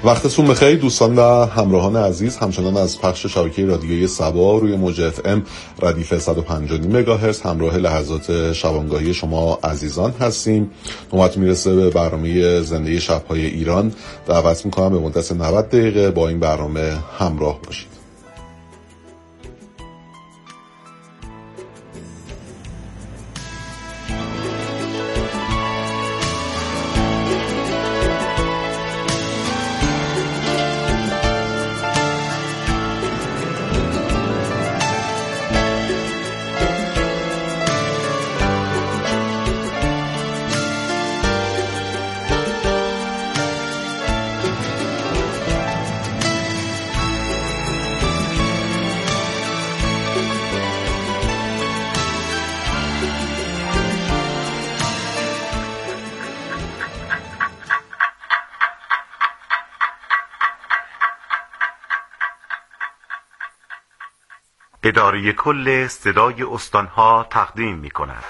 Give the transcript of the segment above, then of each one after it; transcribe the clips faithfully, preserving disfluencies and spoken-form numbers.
وقتتون بخیر دوستان و همراهان عزیز، همچنان از پخش شبکه رادیویی صبا روی موج اف ام ردیف صد و پنج و نیم مگاهرتز همراه لحظات شبانگاهی شما عزیزان هستیم. نوبت میرسه به برنامه زنده شب‌های ایران. دعوت میکنم به مدت نود دقیقه با این برنامه همراه باشید. اداره کل صدای استانها تقدیم می کند.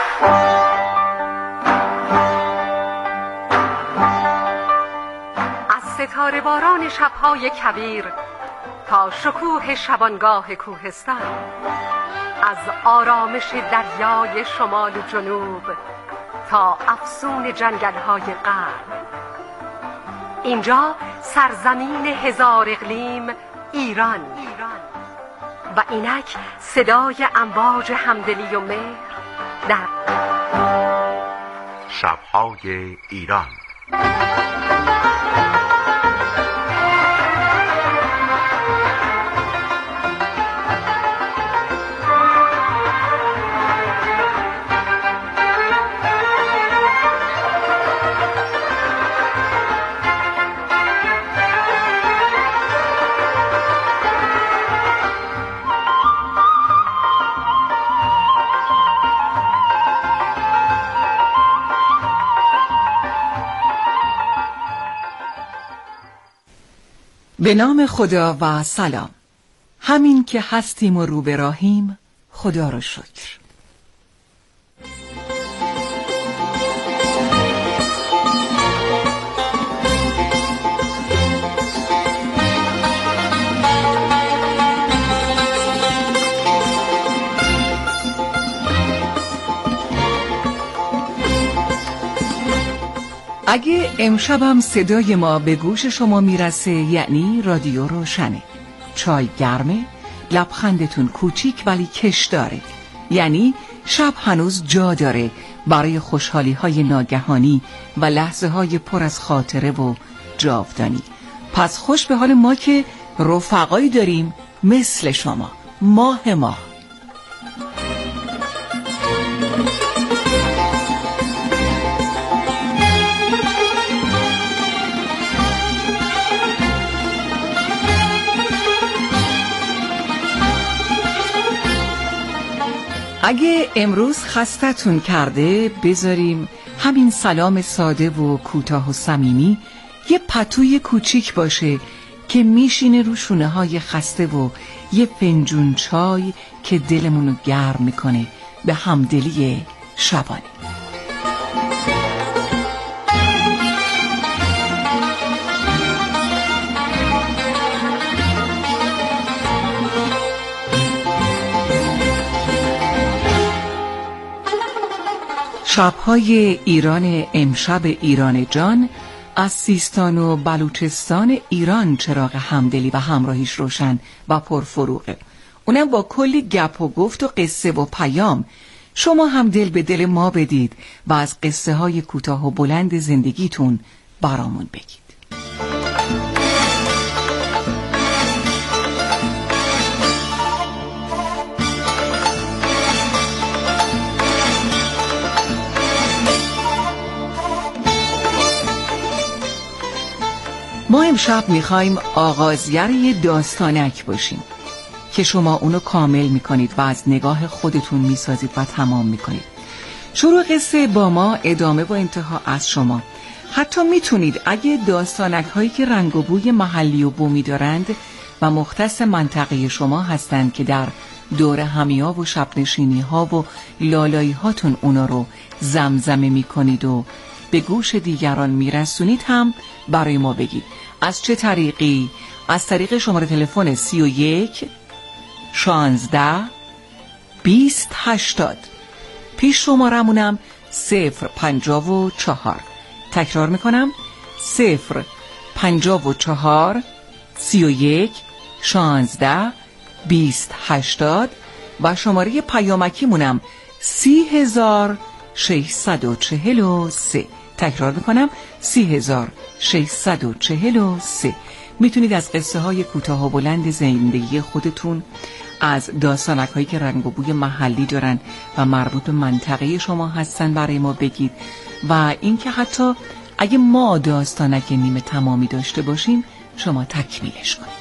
از ستاره باران شبهای کویر تا شکوه شبانگاه کوهستان، از آرامش دریای شمال و جنوب تا افسون جنگل‌های غرب، اینجا سرزمین هزار اقلیم ایران و اینک صدای امواج همدلی و مهر در شب‌های ایران. به نام خدا و سلام. همین که هستیم و رو به راهیم، خدا رو شکر. اگه امشبم صدای ما به گوش شما میرسه یعنی رادیو روشنه، چای گرمه، لبخندتون کوچیک ولی کش داره، یعنی شب هنوز جا داره برای خوشحالی های ناگهانی و لحظه های پر از خاطره و جاودانی. پس خوش به حال ما که رفقایی داریم مثل شما، ماه ماه. اگه امروز خستتون کرده، بذاریم همین سلام ساده و کوتاه و صمیمی یه پتوی کوچیک باشه که میشینه رو شونه های خسته و یه فنجون چای که دلمونو گرم میکنه به همدلی شبانه. شب‌های ایران امشب ایران جان از سیستان و بلوچستان ایران چراغ همدلی و همراهیش روشن و پرفروغه، اونم با کلی گپ و گفت و قصه و پیام. شما هم دل به دل ما بدید و از قصه های کوتاه و بلند زندگیتون برامون بگید. ما امشب میخوایم آغازگر یه داستانک باشیم که شما اونو کامل میکنید و از نگاه خودتون میسازید و تمام میکنید. شروع قصه با ما، ادامه و انتها از شما. حتی میتونید اگه داستانک هایی که رنگ و بوی محلی و بومی دارند و مختص منطقه شما هستند که در دور همیا و شبنشینی ها و لالایی هاتون اونا رو زمزمه میکنید و به گوش دیگران میرسونید هم برای ما بگید. از چه طریقی؟ از طریق شماره تلفن سی و یک شانزده بیست هشتاد. پیش شمارمونم صفر پنجاه و چهار. تکرار میکنم صفر پنجاه و چهار سی و یک شانزده بیست هشتاد و شماره پیامکی مونم سی هزار ششصد و چهل و سه. تکرار میکنم سی هزار ششصد و چهل و سه. میتونید از قصه های کوتاه و بلند زندگی خودتون، از داستانک هایی که رنگ و بوی محلی دارن و مربوط به منطقه شما هستن برای ما بگید و اینکه حتی اگه ما داستانک نیمه تمامی داشته باشیم شما تکمیلش کنید.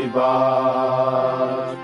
بر.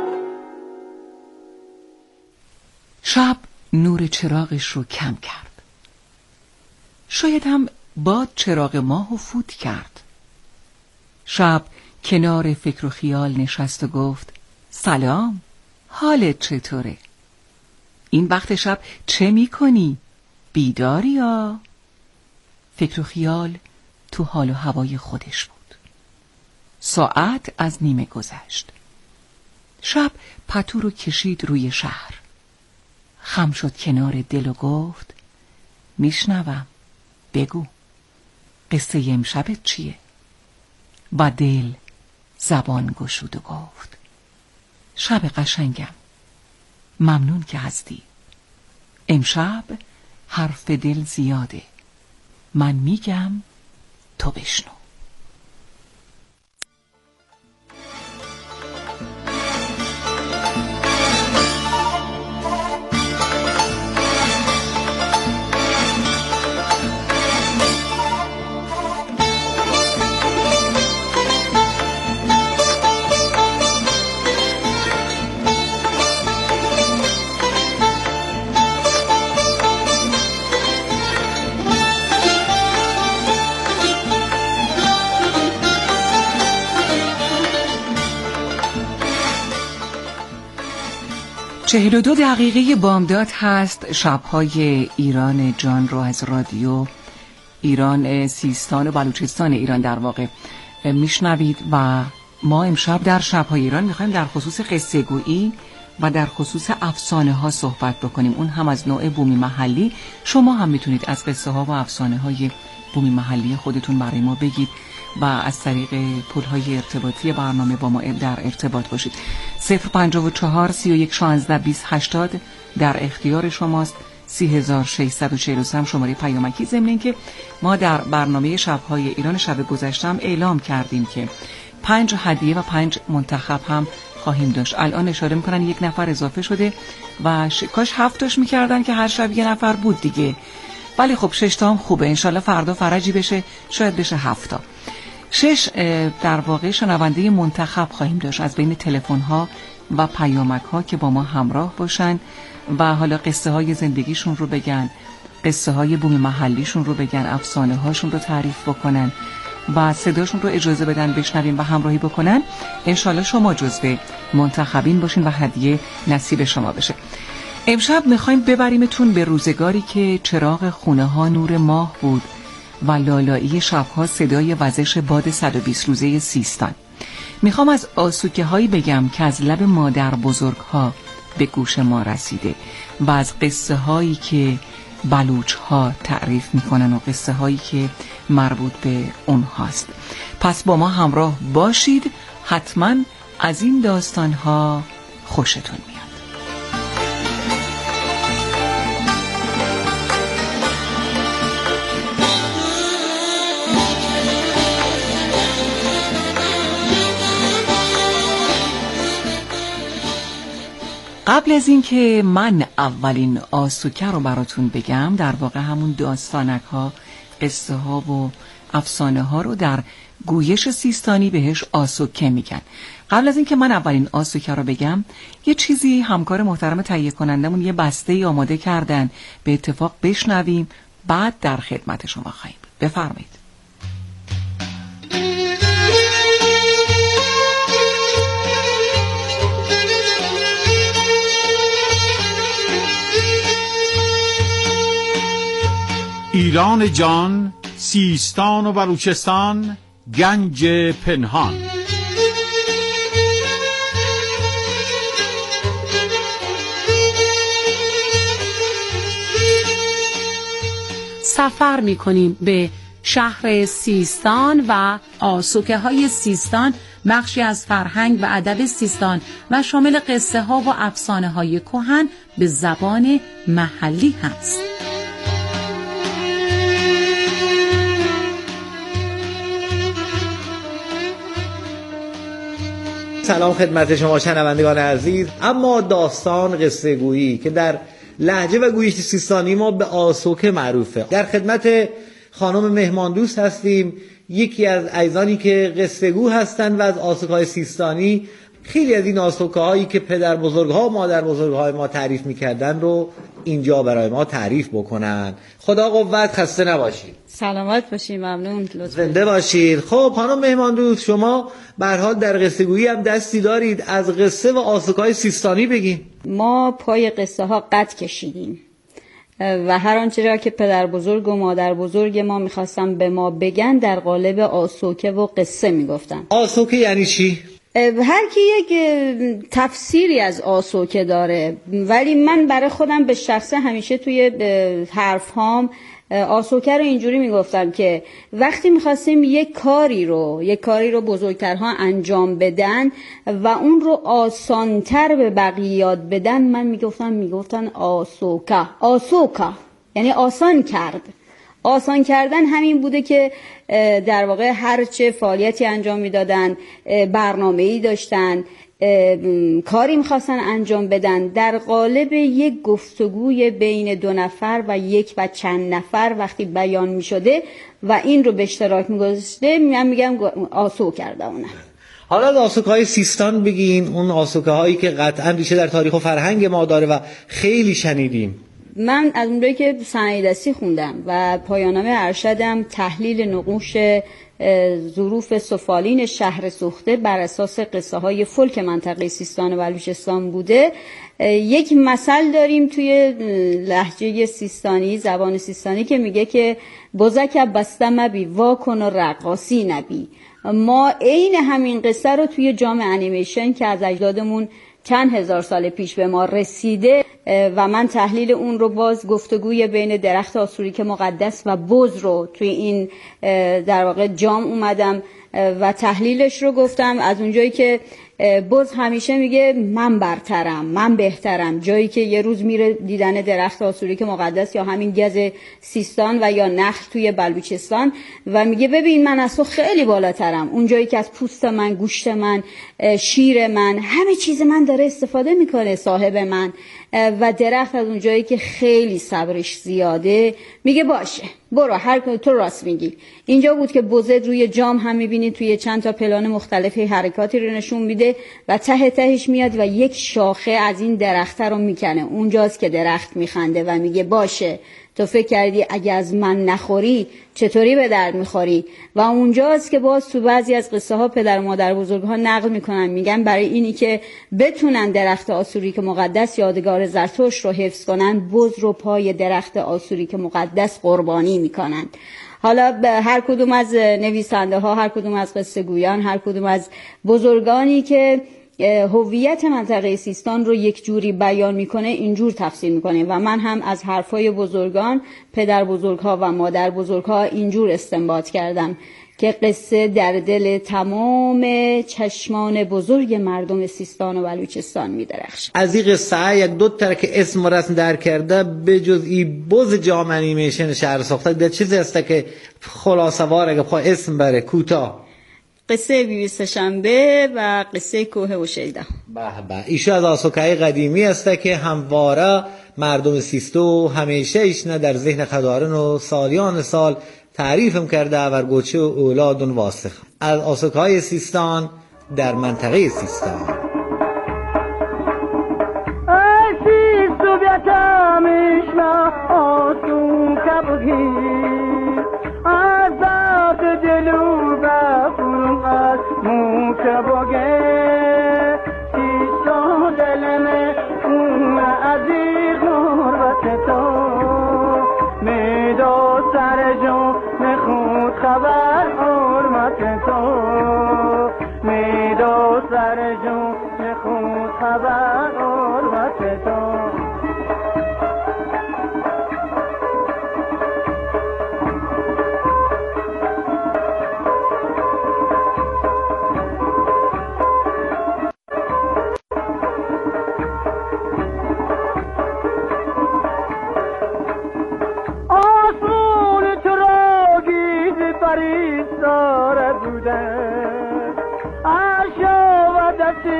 شب نور چراغش رو کم کرد. شاید هم باد چراغ ماهو فوت کرد. شب کنار فکر و خیال نشست و گفت سلام، حالت چطوره؟ این وقت شب چه میکنی؟ بیداری یا؟ فکر و خیال تو حال و هوای خودش بود. ساعت از نیمه گذشت. شب پتو رو کشید روی شهر. خم شد کنار دل و گفت میشنوم، بگو قصه امشبت چیه؟ و دل زبان گشود و گفت شب قشنگم، ممنون که هستی. امشب حرف دل زیاده، من میگم تو بشنو. چهل و دو دقیقه بامداد هست. شبهای ایران جان رو از رادیو ایران سیستان و بلوچستان ایران در واقع میشنوید و ما امشب در شبهای ایران میخوایم در خصوص قصه گویی و در خصوص افسانه ها صحبت بکنیم، اون هم از نوع بومی محلی. شما هم میتونید از قصه ها و افسانه های بومی محلی خودتون برای ما بگید و از طریق پل‌های ارتباطی برنامه با ما در ارتباط باشید. صفر پنجاه و چهار سی و یک شانزده بیست هشتاد در اختیار شماست. سی هزار و ششصد و چهل و سه شماره پیامکی. ضمن اینکه ما در برنامه شب‌های ایران شب گذشته هم اعلام کردیم که پنج هدیه و پنج منتخب هم خواهیم داشت. الان اشاره میکنن یک نفر اضافه شده و ش... کاش هفتاش میکردن که هر شب یه نفر بود دیگه، ولی خب شش تا هم خوبه، انشالله فردا فرجی بشه، شاید بشه هفتا. شش در واقع شنونده منتخب خواهیم داشت از بین تلفن ها و پیامک ها که با ما همراه باشن و حالا قصه های زندگیشون رو بگن، قصه های بومی محلیشون رو بگن، افسانه هاشون رو تعریف بکنن و صداشون رو اجازه بدن بشنویم و همراهی بکنن. انشالله شما جزو منتخبین باشین و هدیه نصیب شما بشه. امشب میخوایم ببریمتون به روزگاری که چراغ خونه ها نور ماه بود و لالایی شبها صدای وزش باد صد و بیست روزه سیستان. میخوام از آسوکه هایی بگم که از لب مادر بزرگ ها به گوش ما رسیده و از قصه هایی که بلوچ ها تعریف میکنن و قصه هایی که مربوط به اونهاست. پس با ما همراه باشید، حتما از این داستان ها خوشتون میاد. قبل از این که من اولین آسوکه رو براتون بگم، در واقع همون داستانک ها، قصه ها و افسانه ها رو در گویش سیستانی بهش آسوکه میگن. قبل از این که من اولین آسوکه رو بگم، یه چیزی همکار محترم تهیه کنندمون یه بسته آماده کردن، به اتفاق بشنویم بعد در خدمت شما خواهیم. بفرمایید. ایران جان، سیستان و بلوچستان، گنج پنهان. سفر می کنیم به شهر سیستان و آسوکه های سیستان، بخشی از فرهنگ و ادب سیستان و شامل قصه ها و افسانه های کهن به زبان محلی هست. سلام خدمت شما شنوندگان عزیز. اما داستان قصه گویی که در لهجه و گویش سیستانی ما به آسوکه معروفه، در خدمت خانم مهمان دوست هستیم، یکی از عزیزانی که قصه گو هستند و از آسوک‌های سیستانی خیلی از این آسوک‌هایی که پدر بزرگ‌ها و مادر بزرگ‌های ما تعریف می‌کردن رو اینجا برای ما تعریف بکنن. خدا قوت، خسته نباشید. سلامت باشید، ممنون، لطفا زنده باشید. خب خانم مهمان دوست، شما به هر حال در قصه گویی هم دستی دارید، از قصه و آسوک‌های سیستانی بگین. ما پای قصه ها قد کشیدیم و هر آنچه را که پدر بزرگ و مادر بزرگ ما میخواستن به ما بگن در قالب آسوکه و قصه میگفتن. آسوکه یعنی چی؟ هر کی یک تفسیری از آسوکه داره، ولی من برای خودم به شخصه همیشه توی حرف هام آسوکه رو اینجوری میگفتم که وقتی میخواستیم یک کاری رو یک کاری رو بزرگترها انجام بدن و اون رو آسانتر به بقیه یاد بدن، من میگفتم میگفتن آسوکه. آسوکه یعنی آسان کرد. آسان کردن همین بوده که در واقع هرچه فعالیتی انجام میدادن، برنامه‌ای داشتن، کاری میخواستن انجام بدن، در قالب یک گفتگوی بین دو نفر و یک و چند نفر وقتی بیان میشده و این رو به اشتراک میگذاشته، من میگم آسو کرده اونه. حالا از آسوکه‌های سیستان بگین، اون آسوکه‌هایی که قطعاً ریشه در تاریخ و فرهنگ ما داره و خیلی شنیدیم. من از اونجایی که صنایع دستی خوندم و پایان‌نامه ارشدم تحلیل نقوش ظروف سفالین شهر سوخته بر اساس قصه های فولک منطقه سیستان و بلوچستان بوده، یک مثل داریم توی لهجه سیستانی، زبان سیستانی، که میگه که بزک بسته مبی واکن و رقاصی نبی. ما عین همین قصه رو توی جام انیمیشن که از اجدادمون چند هزار سال پیش به ما رسیده و من تحلیل اون رو باز گفتگوی بین درخت آسوریک مقدس و بز رو توی این در واقع جام اومدم و تحلیلش رو گفتم. از اونجایی که بز همیشه میگه من برترم، من بهترم، جایی که یه روز میره دیدن درخت آسوریک مقدس یا همین گز سیستان و یا نخل توی بلوچستان و میگه ببین من از تو خیلی بالاترم، اون جایی که از پوست من، گوشت من، شیر من، همه چیز من داره استفاده میکنه صاحب من. و درخت از اون جایی که خیلی صبرش زیاده میگه باشه برو، هر تو راست میگی. اینجا بود که بزد روی جام هم میبینید توی چند تا پلان مختلفی حرکاتی رو نشون میده و ته تهش میاد و یک شاخه از این درخت رو میکنه. اونجاست که درخت میخنده و میگه باشه تو فکر کردی اگه از من نخوری چطوری به درد میخوری. و اونجاست که باز تو بعضی از قصه ها پدر و مادر بزرگ ها نقل میکنن، میگن برای اینی که بتونن درخت آسوریک مقدس یادگار زرتشت رو حفظ کنن، بز رو پای درخت آسوریک مقدس قربانی میکنن. حالا هر کدوم از نویسنده ها، هر کدوم از قصه گویان، هر کدوم از بزرگانی که هویت منطقه سیستان رو یک جوری بیان میکنه اینجور تفسیر میکنه و من هم از حرفای بزرگان، پدر بزرگها و مادر بزرگها اینجور استنباط کردم که قصه در دل تمام چشمان بزرگ مردم سیستان و بلوچستان میدرخشه. از این قصه یک دو تا که اسم و رسم در کرده به جز این بز جام انیمیشن شهر ساخته ده چیزی هسته که خلاصه وار اگه بخواه اسم بره کوتاه؟ قصه بیبی سه‌شنبه و قصه کوه و شیدا. به به، ایشو از آسوکه‌های قدیمی هسته که همواره مردم سیستو همیشه ایشنه در ذهن خدارن و سالیان سال تعریفم کرده و گوچه و اولادون واسخ. از آسوکه‌های سیستان در منطقه سیستان.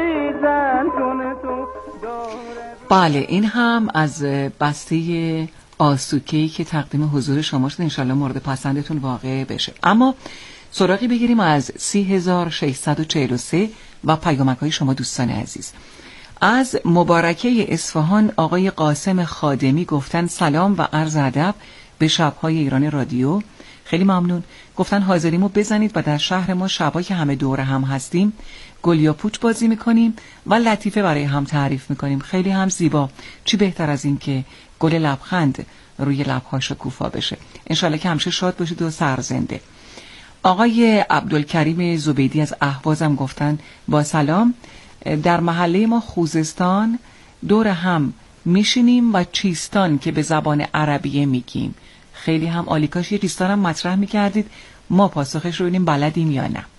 بله، این هم از بسته آسوکه‌ای که تقدیم حضور شما شد انشالله مورد پسندتون واقع بشه. اما سراغی بگیریم از سی هزار و ششصد و چهل و سه و پیامک‌های شما دوستان عزیز. از مبارکه اصفهان آقای قاسم خادمی گفتن سلام و عرض ادب به شب‌های ایران رادیو. خیلی ممنون. گفتن حاضریمو بزنید و در شهر ما شبایی که همه دور هم هستیم گل یا پوچ بازی میکنیم و لطیفه برای هم تعریف میکنیم. خیلی هم زیبا. چی بهتر از این که گل لبخند روی لب‌ها شکوفا بشه. انشالله که همیشه شاد باشید و سرزنده. آقای عبدالکریم زبیدی از اهوازم گفتن با سلام، در محله ما خوزستان دور هم میشینیم و چیستان که به زبان عربیه میگیم. خیلی هم عالی، کاش یه چیستان هم مطرح میکردید ما پاسخش رو ببینیم بلدیم یا نه.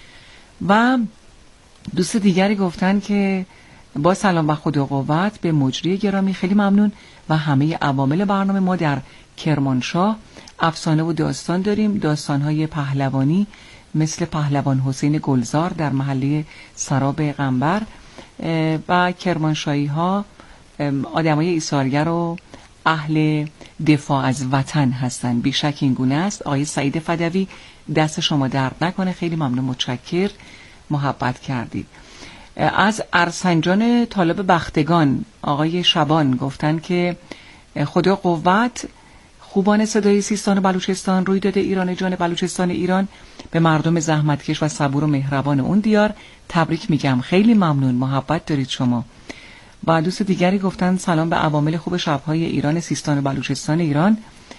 و دوست دیگری گفتن که با سلام و خدا قوت به مجری گرامی، خیلی ممنون و همه عوامل برنامه. ما در کرمانشاه افسانه و داستان داریم، داستان‌های پهلوانی مثل پهلوان حسین گلزار در محله سراب قنبر و کرمانشاهی ها آدمای ایثارگر و اهل دفاع از وطن هستن. بیشک این گونه است. آقای سعید فدوی دست شما درد نکنه، خیلی ممنون، متشکر، محبت کردید. از ارسنجان طالب بختگان آقای شبان گفتن که خدا قوت، خوبان صدای سیستان و بلوچستان، رویداد ایران جان بلوچستان ایران، به مردم زحمتکش و صبور و مهربان اون دیار تبریک میگم. خیلی ممنون، محبت دارید شما. و دوست دیگری گفتن سلام به عوامل خوب شب‌های ایران سیستان و بلوچستان ایران،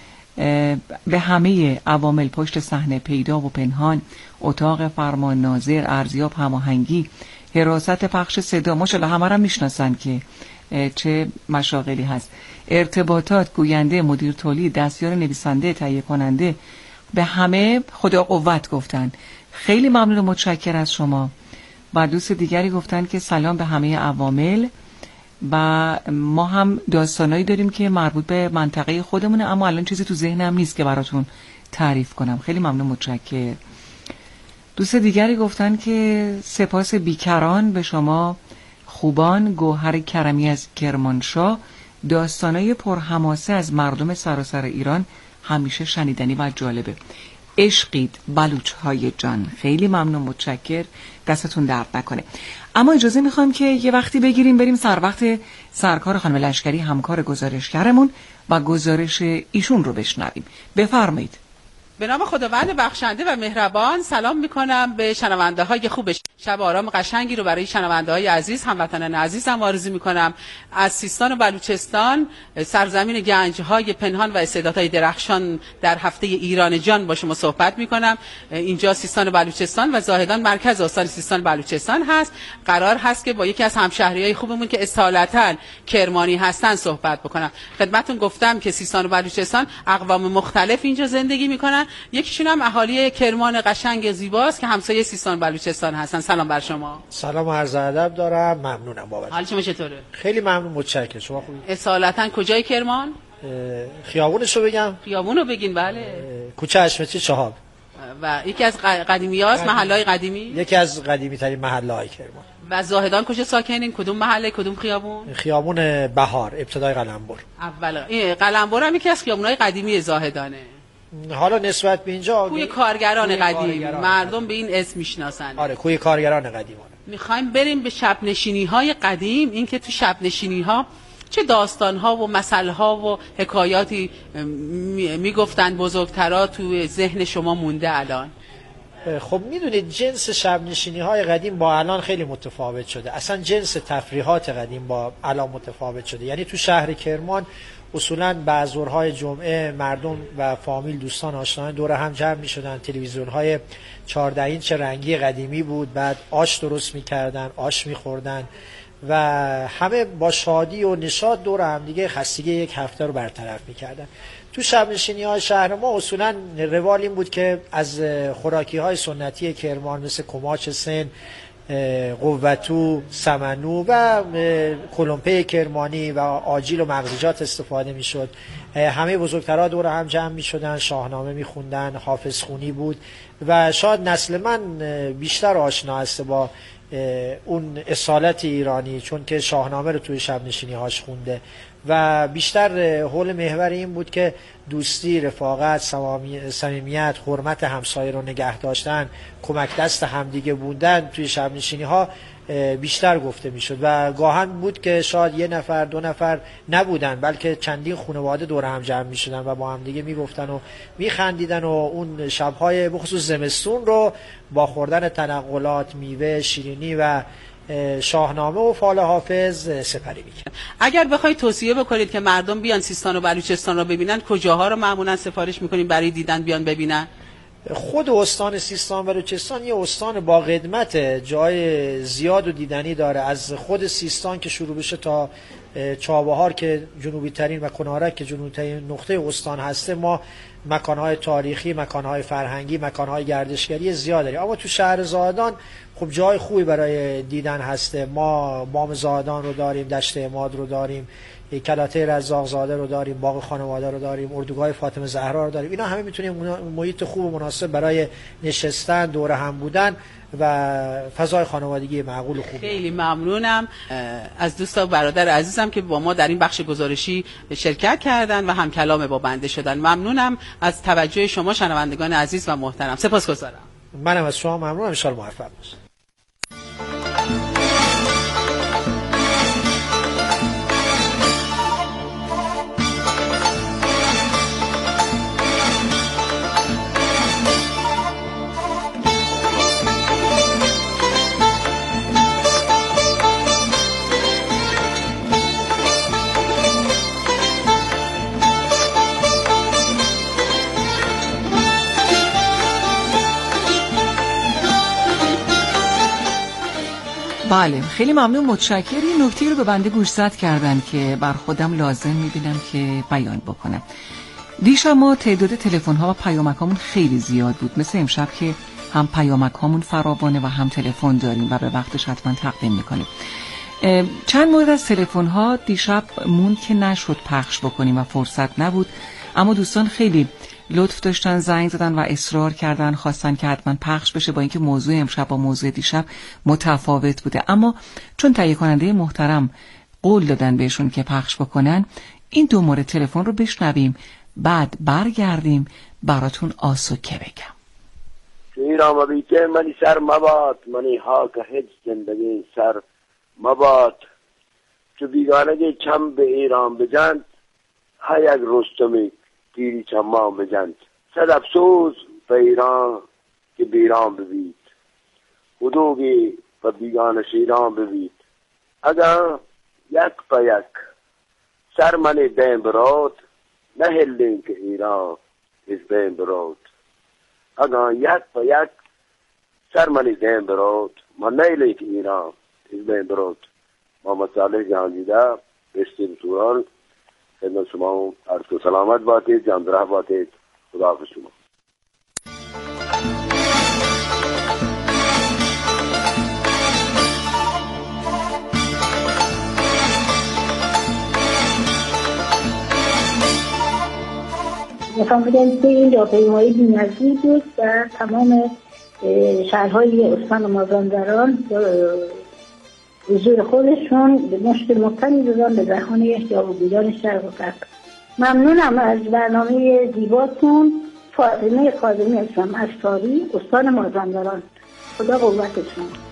به همه عوامل پشت صحنه پیدا و پنهان، اتاق فرمان ناظر، ارزیاب، هماهنگی، حراست پخش صدا، ماشاءالله همه را میشناسن که چه مشاغلی هست، ارتباطات، گوینده، مدیر تولید، دستیار نویسنده، تهیه کننده، به همه خدا قوت گفتن. خیلی ممنون و متشکر از شما. و دوست دیگری گفتن که سلام به همه عوامل و ما هم داستانایی داریم که مربوط به منطقه خودمونه، اما الان چیزی تو ذهنم نیست که براتون تعریف کنم. خیلی ممنون، متشکر. دوست دیگری گفتن که سپاس بیکران به شما خوبان. گوهر کرمی از کرمانشاه، داستانای پرحماسه از مردم سراسر ایران همیشه شنیدنی و جالبه. عشقید بلوچ های جان. خیلی ممنون، متشکر، دستتون درد نکنه. اما اجازه میخوام که یه وقتی بگیریم بریم سر وقت سرکار خانم لشکری، همکار گزارشگرمون، و گزارش ایشون رو بشنویم. بفرمایید. به نام خداوند بخشنده و مهربان سلام میکنم به شنونده های خوبش. شب آرام قشنگی رو برای شنونده های عزیز، هموطنان عزیزم آرزو میکنم. از سیستان و بلوچستان، سرزمین گنج های پنهان و استعدادهای درخشان، در هفته ایران جان با شما صحبت میکنم. اینجا سیستان و بلوچستان و زاهدان مرکز استان سیستان و بلوچستان هست. قرار هست که با یکی از همشهریای خوبمون که اصالتا کرمانی هستن صحبت بکنم. خدمتتون گفتم که سیستان و بلوچستان اقوام مختلف اینجا زندگی میکنن. یکیشون هم اهالی کرمان قشنگ زیباست که همسایه سیستان بلوچستان هستن. سلام بر شما. سلام و عرض ادب دارم. ممنونم بابت. حال شما چطوره؟ خیلی ممنون، متشکرم. شما خوبی؟ اصالتا کجای کرمان؟ خیابونشو بگم؟ خیابونو بگین. بله. کوچه حشمتی چهاب. و یکی از قدیمی‌هاست، محله‌های قدیمی؟ یکی از قدیمی‌ترین محله‌های کرمان. و زاهدان کجا ساکنین؟ کدوم محله، کدوم خیابون؟ خیابون بهار، ابتدای قلمبر. اول این قلمبر هم یکی از خیابون‌های قدیمی زاهدانه. حالا نسبت به اینجا کوی کارگران قدیم، مردم به این اسم میشناسن. آره، کوی کارگران قدیمانه. میخوایم بریم به شب نشینی های قدیم. این که تو شب نشینی ها چه داستان ها و مسئله ها و حکایاتی میگفتن بزرگترا تو ذهن شما مونده الان؟ خب میدونید جنس شب نشینی های قدیم با الان خیلی متفاوت شده. اصلا جنس تفریحات قدیم با الان متفاوت شده. یعنی تو شهر کرمان اصولاً بعض ظهرهای جمعه مردم و فامیل، دوستان، آشنایان دور هم جمع می شدن. تلویزیون های چهارده اینچ رنگی قدیمی بود، بعد آش درست می کردن، آش می خوردن و همه با شادی و نشاط دور هم دیگه خستگی یک هفته رو برطرف می کردن. تو شب نشینی های شهر ما اصولاً روال این بود که از خوراکی های سنتی کرمان مثل کماچ سن، قوتو، سمنو و کلمپه کرمانی و آجیل و مغزیجات استفاده می شد. همه بزرگترها دور هم جمع می شدن، شاهنامه می خوندن، حافظ خونی بود و شاید نسل من بیشتر آشنا است با اون اصالت ایرانی، چون که شاهنامه رو توی شب نشینی هاش خونده و بیشتر حول محور این بود که دوستی، رفاقت، صمیمیت، حرمت همسایه رو نگه داشتن، کمک دست همدیگه بودن توی شب نشینی ها بیشتر گفته میشد و گاهن بود که شاید یه نفر دو نفر نبودن بلکه چندین خانواده دور هم جمع میشدن و با هم دیگه میگفتن و میخندیدن و اون شبهای بخصوص زمستون رو با خوردن تنقلات، میوه، شیرینی و شاهنامه و فال حافظ سپری میکنن. اگر بخواید توصیه بکنید که مردم بیان سیستان و بلوچستان رو ببینن، کجاها رو معمولا سفارش میکنین برای دیدن بیان ببینن؟ خود استان سیستان و بلوچستان یه استان با قدمت، جای زیاد و دیدنی داره. از خود سیستان که شروع بشه تا چابهار که جنوبی ترین و کنارک که جنوبی ترین نقطه استان هسته، ما مکانهای تاریخی، مکانهای فرهنگی، مکانهای گردشگری زیاد داریم. اما تو شهر زاهدان خب جای خوبی برای دیدن هسته. ما بام زاهدان رو داریم، دشت عماد رو داریم، کلاته رزاق زاده رو داریم، باغ خانواده رو داریم، اردوگاه فاطمه زهرا رو داریم. اینا همه میتونیم محیط خوب و مناسب برای نشستن، دور هم بودن و فضای خانوادگی معقول و خوب. خیلی ممنونم از دوستا و برادر عزیزم که با ما در این بخش گزارشی شرکت کردن و هم کلام با بنده شدن. ممنونم از توجه شما شنوندگان عزیز و محترم. سپاسگزارم. منم از شما ممنونم. ان شاء الله موفق باشید. بله، خیلی ممنون، متشکرم. این نکته رو به بنده گوشزد کردن که بر خودم لازم میبینم که بیان بکنم. دیشب ما تعداد تلفن ها و پیامک هامون خیلی زیاد بود، مثل امشب که هم پیامک هامون فراوانه و هم تلفن داریم و به وقتش حتما تقدیم میکنیم. چند مورد از تلفن ها دیشب مون که نشد پخش بکنیم و فرصت نبود، اما دوستان خیلی لطف داشتن، زنگ زدن و اصرار کردن، خواستن که حتما پخش بشه، با اینکه موضوع امشب با موضوع دیشب متفاوت بوده. اما چون تهیه کننده محترم قول دادن بهشون که پخش بکنن، این دو مورد تلفن رو بشنویم، بعد برگردیم براتون آسوکه بگم. ایران و بیته منی سر مباد، منی ها که هیچ زندگی سر مباد. تو بیگانگی چم به ایران بجند، ها یک رستمی تیری چمان بجند. صد افسوس به ایران که بیران ببید، حدوگی و بیگانش ایران ببید. اگر یک پا یک سر من دیم براد، نه هلین که ایران از بین براد. اگر یک پا یک سر من دیم براد، من نه هلین که ایران از بین براد. محمد صالح جهانگیده، بشتی بطوران، خدمت شما عرض و سلامت باتید، جاندره باتید. خدا حافظ شما. میخوام بگم که این راهپیمایی بی‌نظیر بود و تمام شهرهای استان مازندران حضور خودشون به مشت محکمی دادن به دهان یاوه‌گویان شرق و غرب. ممنونم از برنامه زیباتون. فاطمه خادمی هستم از تاری، استان مازندران. خدا قوتتون.